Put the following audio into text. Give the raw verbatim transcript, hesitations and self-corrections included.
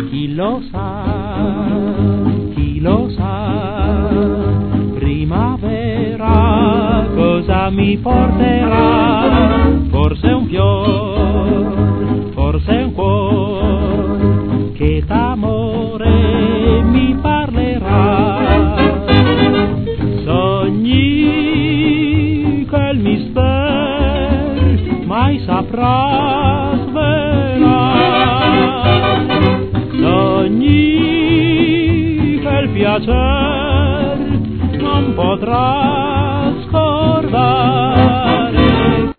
Chi lo sa, chi lo sa, primavera cosa mi porterà? Forse un fior, forse un cuor che d'amore mi parlerà. Sogni che il mister mai saprà svelar. Sogni che il piacer non potrà